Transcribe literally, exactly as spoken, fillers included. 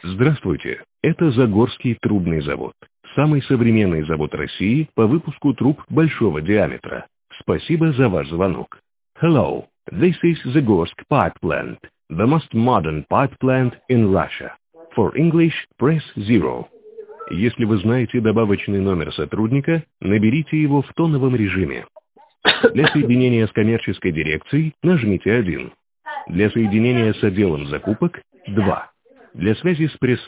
Здравствуйте, это Загорский трубный завод. Самый современный завод России по выпуску труб большого диаметра. Спасибо за ваш звонок. Hello, this is Zagorsk Pipe Plant, the most modern pipe plant in Russia. For English, press zero. Если вы знаете добавочный номер сотрудника, наберите его в тоновом режиме. Для соединения с коммерческой дирекцией нажмите один. Для соединения с отделом закупок – два. Для связи с пресс